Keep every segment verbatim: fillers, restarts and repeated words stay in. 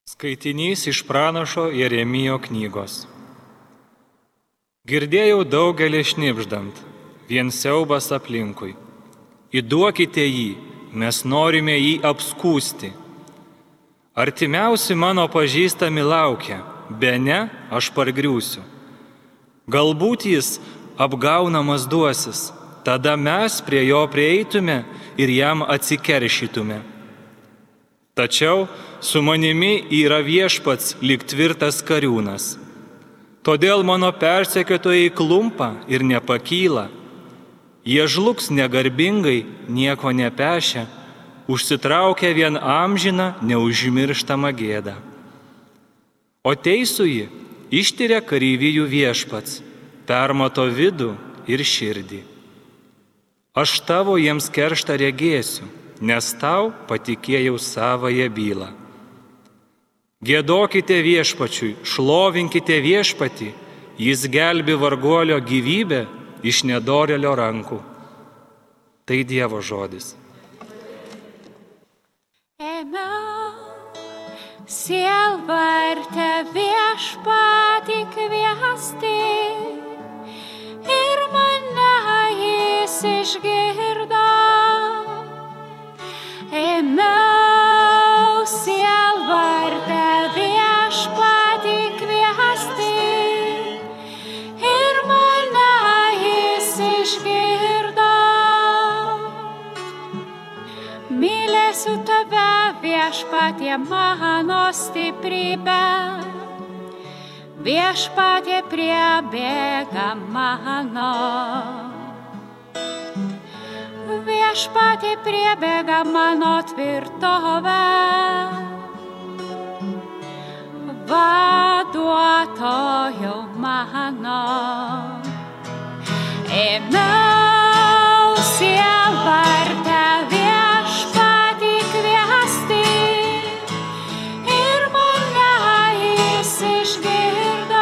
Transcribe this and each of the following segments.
Skaitinys iš pranašo Jeremijo knygos. Girdėjau daugelį šnibždant, vien siaubas aplinkui. Įduokite jį, mes norime jį apskūsti. Artimiausi mano pažįstami laukia, be ne, aš pargriūsiu. Galbūt jis apgaunamas duosis, tada mes prie jo prieitume ir jam atsikeršytume. Tačiau su manimi yra viešpats lyg tvirtas kariūnas. Todėl mano persekiotojai klumpa ir nepakyla. Jie žlugs negarbingai, nieko nepešia, užsitraukia vien amžiną, neužmirštamą gėdą. O teisųjį ištiria kareivijų viešpats, permato vidų ir širdį. Aš tavo jiems kerštą regėsiu, nes tau patikėjau savąją bylą. Giedokite viešpačiui, šlovinkite viešpatį, jis gelbi varguolio gyvybę iš nedorėlio rankų. Tai Dievo žodis. Ėmiau sielvarte viešpatį kviesti ir mane jis išgirdo. Ėmiau sielvarte viešpatį kviesti ir mane jis išgirdo. Mylėsiu tave viešpatie mano stiprybė, viešpatie priebėga mano. Viešpatie priebėga mano tvirtovę, vaduotojo mano. Ėmiau sielvarte viešpatį kviesti ir mane jis išgirdo.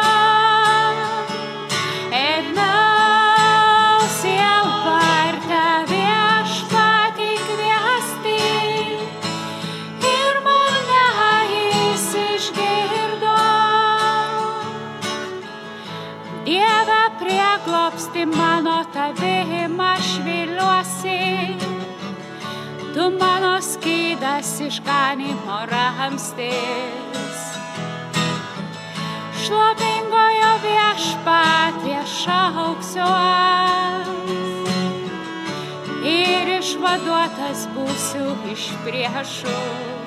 Ėmiau sielvarte viešpatį kviesti ir mane jis išgirdo. Dieve prieglobsti mano tavim aš viliuosi, tu mano skydas išganymo ramstis. Šlovingojo viešpatie šauksiu aš ir išvaduotas būsiu iš priešų.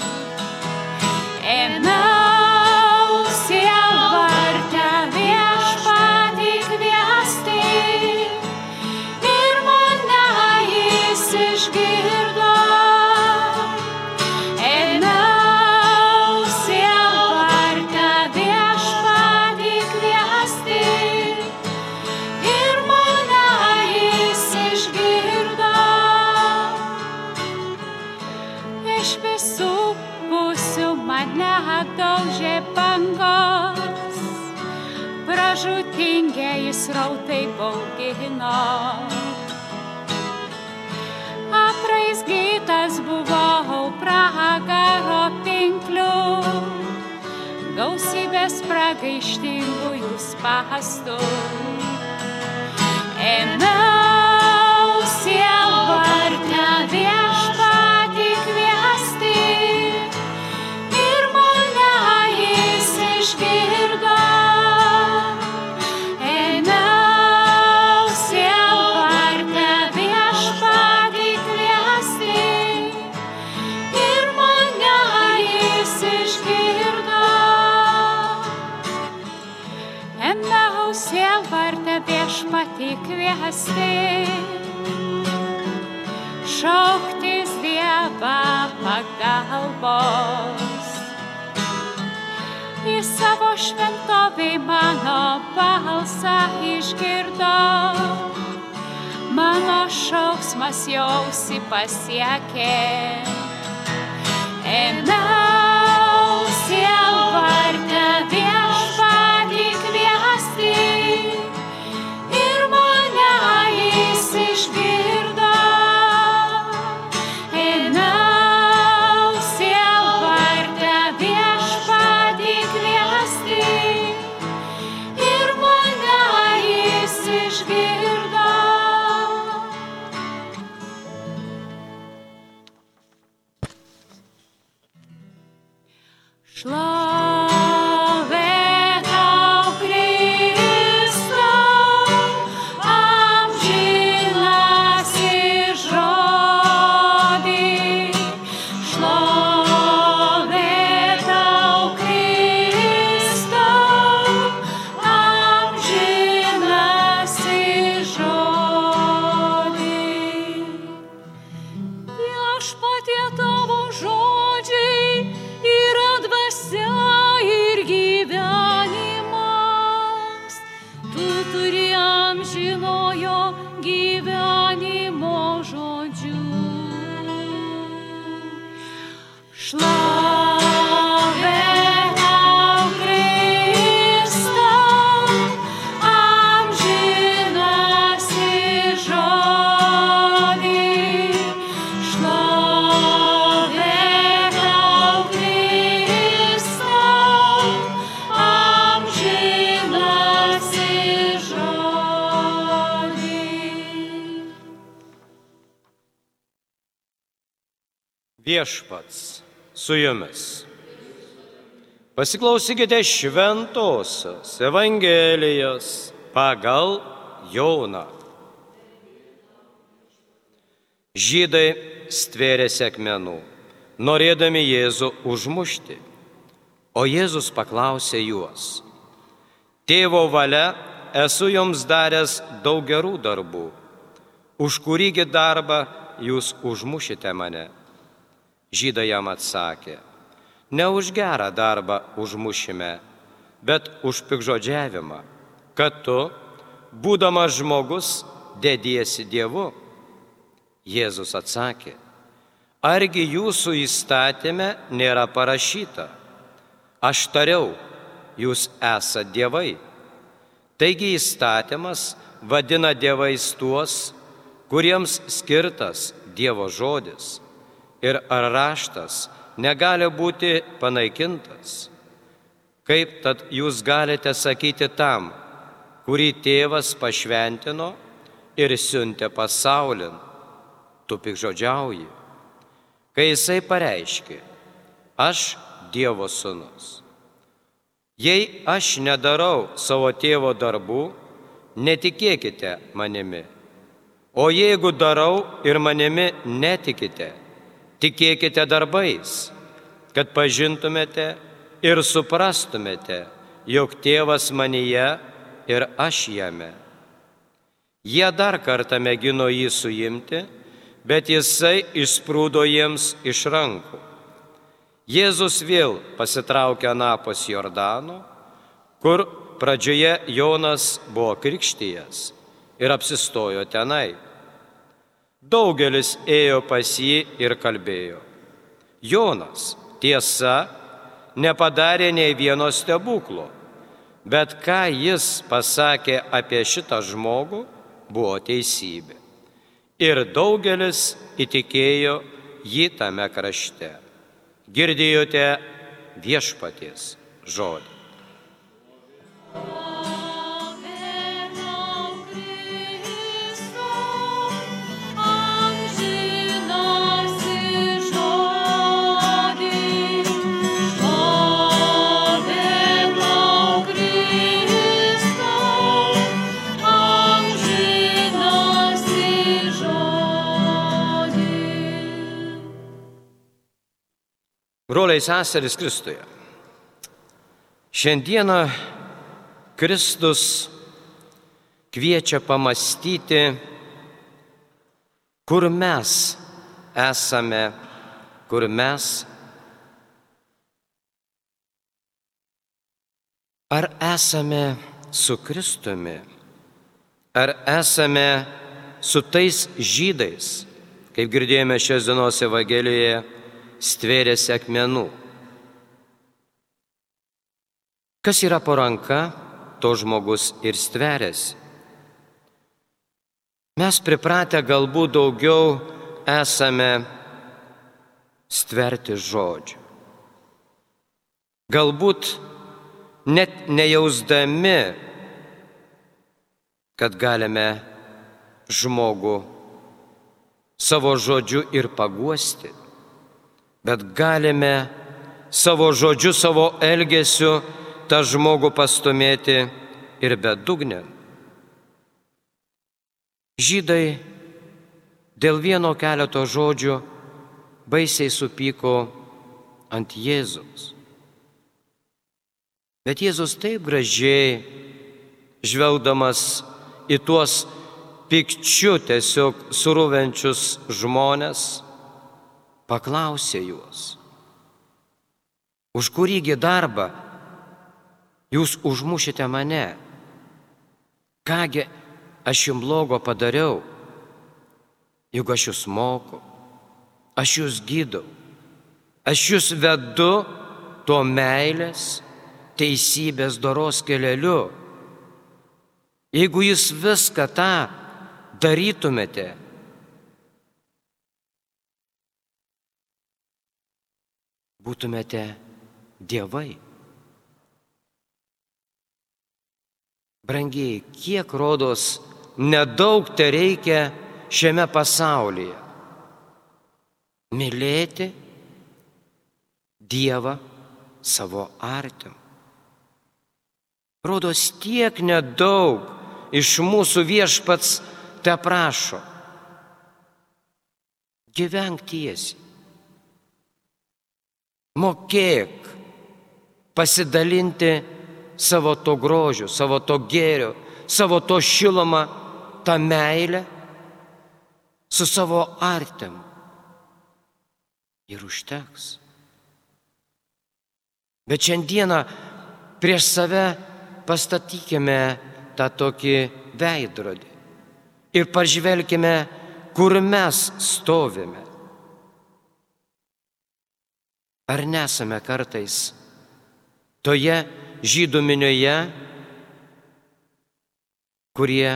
Ėmiau sielvarte viešpatį kviesti ir mane jis išgirdo. Ėmiau sielvarte viešpatį kviesti ir mane jis išgirdo. Iš visų pusių mane daužė bangos, pražūtingieji srautai baugino. Apraizgytas buvau pragaro pinklių, gausybės pragaištingųjų spąstų. Ėmiau sielvarte viešpatį kviesti ir mane jis išgirdo. Ėmiau sielvarte viešpatį kviesti ir mane jis išgirdo. Ėmiau sielvarte viešpatį kviesti, šauktis Dievą pagalbos. Į savo šventovę mano balsą išgirdo, mano šauksmas jo ausį pasiekė. Ėmiau sielvarte viešpatį kviesti ir mane jis išgirdo. Ėmiau sielvarte viešpatį Šlovė tau, Kristau, amžinasis žodį. Šlovė tau, Kristau, amžinasis žodį. Viešpatie tavo žodžiai yra dvasia ir gyvenimas. Tu turi amžinojo gyvenimo žodžius. Šlovė tau, Kristau, amžinasis žodį. Šlovė tau, Kristau, amžinasis žodį. Viešpats su jumis. Pasiklausykite šventosios Evangelijos pagal Joną. Žydai stvėrėsi akmenų, norėdami Jėzų užmušti. O Jėzus paklausė juos: Tėvo valia esu jums daręs daug gerų darbų. Už kurįgi darbą jūs užmušite mane? Žydai jam atsakė: Ne už gerą darbą užmušime, bet už piktžodžiavimą, kad tu, būdamas žmogus, dediesi Dievu. Jėzus atsakė: Argi jūsų įstatyme nėra parašyta: Aš tariau, jūs esate dievai. Taigi įstatymas vadina dievais tuos, kuriems skirtas Dievo žodis. Ir ar raštas negali būti panaikintas? Kaip tad jūs galite sakyti tam, kurį tėvas pašventino ir siuntė pasaulin, tu piktžodžiauji? Kai jisai pareiškė: Aš Dievo sūnus. Jei aš nedarau savo tėvo darbų, netikėkite manimi. O jeigu darau ir manimi netikite, tikėkite darbais, kad pažintumėte ir suprastumėte, jog tėvas manyje ir aš jame. Jie dar kartą mėgino jį suimti, bet jisai išsprūdo jiems iš rankų. Jėzus vėl pasitraukė anapus Jordano, kur pradžioje Jonas buvo krikštijęs, ir apsistojo tenai. Daugelis ėjo pas jį ir kalbėjo: Jonas, tiesa, nepadarė nei vieno stebuklo, bet ką jis pasakė apie šitą žmogų, buvo teisybė. Ir daugelis įtikėjo jį tame krašte. Girdėjote Viešpaties žodį. Broliai seserys Kristuje, šiandieną Kristus kviečia pamastyti, kur mes esame, kur mes, ar esame su Kristumi, ar esame su tais žydais, kaip girdėjome šios dienos Evangelijoje, stvėrėsi akmenų. Kas yra po ranka, to žmogus ir stvėrėsi. Mes pripratę galbūt daugiau esame stverti žodžių. Galbūt net nejausdami, kad galime žmogų savo žodžiu ir paguosti, bet galime savo žodžiu, savo elgesiu tą žmogų pastumėti ir bedugnę. Žydai dėl vieno keleto žodžių baisiai supyko ant Jėzaus. Bet Jėzus taip gražiai, žvelgdamas į tuos pykčiu tiesiog surūvenčius žmonės, paklausė juos, už kurįgi darbą jūs užmušite mane? Kągi aš jums blogo padariau? Juk aš jūs mokau, aš jūs gydau, aš jūs vedu to meilės, teisybės doros keleliu. Jeigu jūs viską tą darytumėte, būtumėte dievai. Brangieji, kiek rodos nedaug te reikia šiame pasaulyje mylėti Dievą savo artimą. Rodos tiek nedaug iš mūsų Viešpats te prašo. Gyvenk tiesiai. Mokėk pasidalinti savo to grožiu, savo to gėriu, savo to šilumą, tą meilę su savo artimu. Ir užteks. Bet šiandieną prieš save pastatykime tą tokį veidrodį ir pažvelkime, kur mes stovime. Ar nesame kartais toje žydų minioje, kurie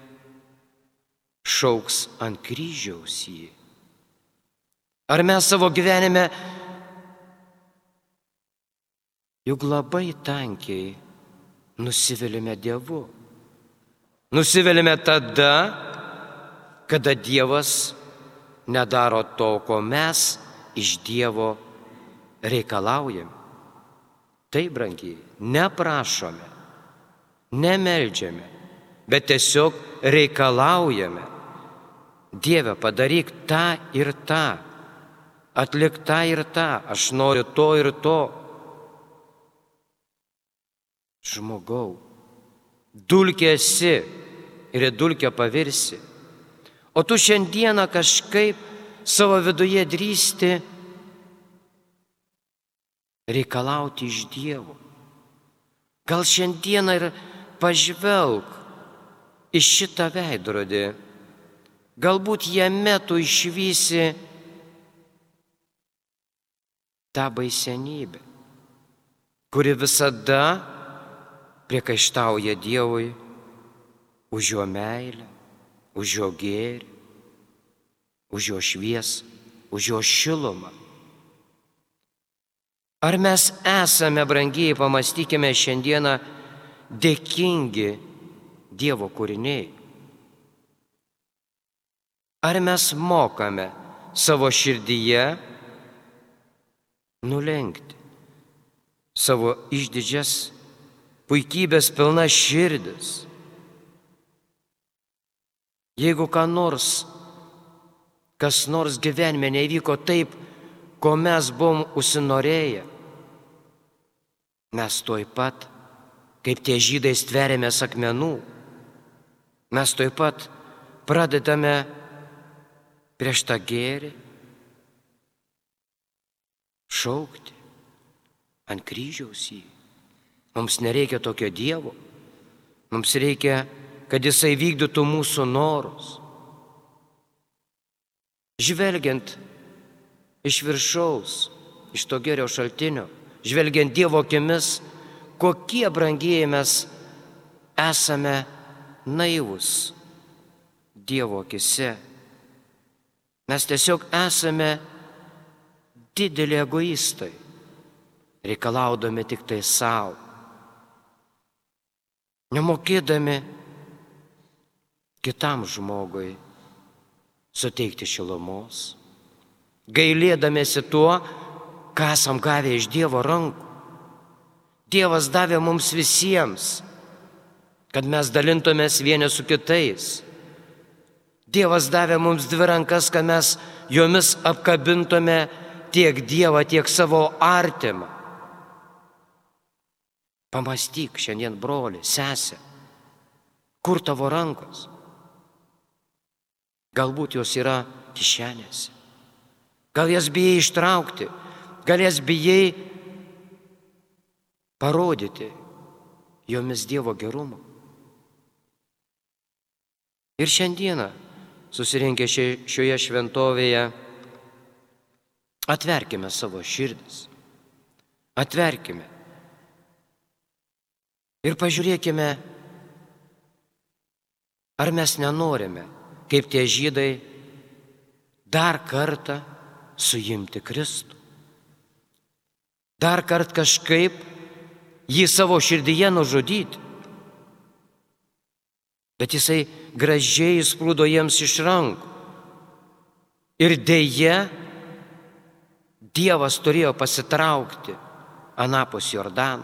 šauks ant kryžiaus jį? Ar mes savo gyvenime juk labai tankiai nusivilime Dievu? Nusivilime tada, kada Dievas nedaro to, ko mes iš Dievo reikalaujame. Taip, brangiai, neprašome, nemeldžiame, bet tiesiog reikalaujame. Dieve, padaryk tą ir tą, atlik tą ir tą, aš noriu to ir to. Žmogau, dulkė esi ir į dulkę pavirsi, o tu šiandieną kažkaip savo viduje drįsti reikalauti iš Dievo. Gal šiandieną ir pažvelk į šitą veidrodį, galbūt jame tu išvysi tą baisenybę, kuri visada priekaištauja Dievui už jo meilę, už jo gėrį, už jo šviesą, už jo šilumą. Ar mes esame, brangiai, pamastykime šiandieną, dėkingi Dievo kūriniai? Ar mes mokame savo širdyje nulenkti savo išdidžias, puikybės pilna širdis? Jeigu ką nors, kas nors gyvenime nevyko taip, ko mes buvom užsinorėję, mes tuoj pat, kaip tie žydai, stveriamės akmenų, mes tuoj pat pradedame prieš tą gėrį šaukti ant kryžiaus jį. Mums nereikia tokio Dievo, mums reikia, kad Jisai vykdytų mūsų norus. Žvelgiant iš viršaus, iš to gėrio šaltinio, žvelgiant Dievo akimis, kokie, brangieji, mes esame naivus Dievo akise. Mes tiesiog esame dideli egoistai, reikalaudami tik tai savo, nemokėdami kitam žmogui suteikti šilumos, gailėdamėsi tuo, ką esam gavę iš Dievo rankų. Dievas davė mums visiems, kad mes dalintumės vieni su kitais. Dievas davė mums dvi rankas, kad mes jomis apkabintume tiek Dievą, tiek savo artimą. Pamąstyk šiandien, broli, sesė, kur tavo rankos? Galbūt jos yra kišenėse. Gal jas bijai ištraukti, gal jas bijai parodyti jomis Dievo gerumo. Ir šiandieną susirinkę šioje šventovėje atverkime savo širdis, atverkime ir pažiūrėkime, ar mes nenorime, kaip tie žydai, dar kartą suimti Kristų. Dar kartą kažkaip jį savo širdyje nužudyti. Bet jisai gražiai įsprūdo jiems iš rankų. Ir deja, Dievas turėjo pasitraukti anapus Jordano.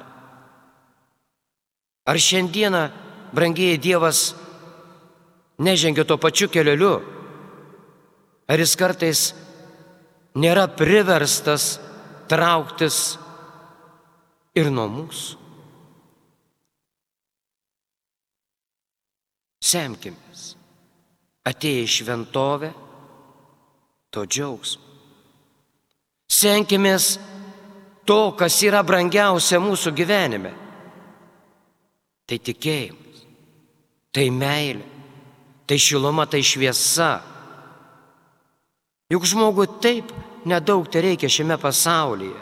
Ar šiandieną, brangieji, Dievas nežengia tuo pačiu keliu? Ar jis kartais nėra priverstas trauktis ir nuo mūsų? Semkimės, atėję į šventovę, to džiaugsmo. Senkimės to, kas yra brangiausia mūsų gyvenime. Tai tikėjimas, tai meilė, tai šiluma, tai šviesa. Juk žmogui taip nedaug tai reikia šiame pasaulyje.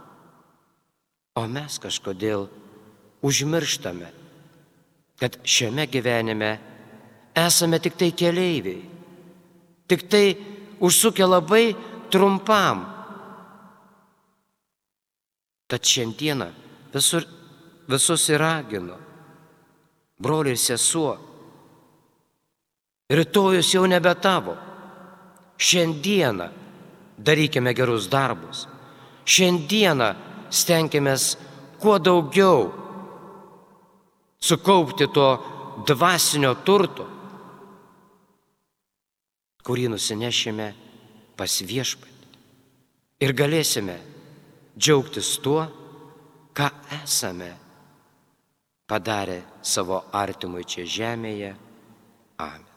O mes kažkodėl užmirštame, kad šiame gyvenime esame tik tai keleiviai, tik tai užsukę labai trumpam. Tad šiandieną visur, visus ir raginu, broli ir sesuo, rytojus jau nebe tavo. Šiandieną darykime gerus darbus. Šiandieną stenkimės kuo daugiau sukaupti to dvasinio turto, kurį nusinešime pas Viešpatį. Ir galėsime džiaugtis tuo, ką esame padarę savo artimui čia žemėje. Amen.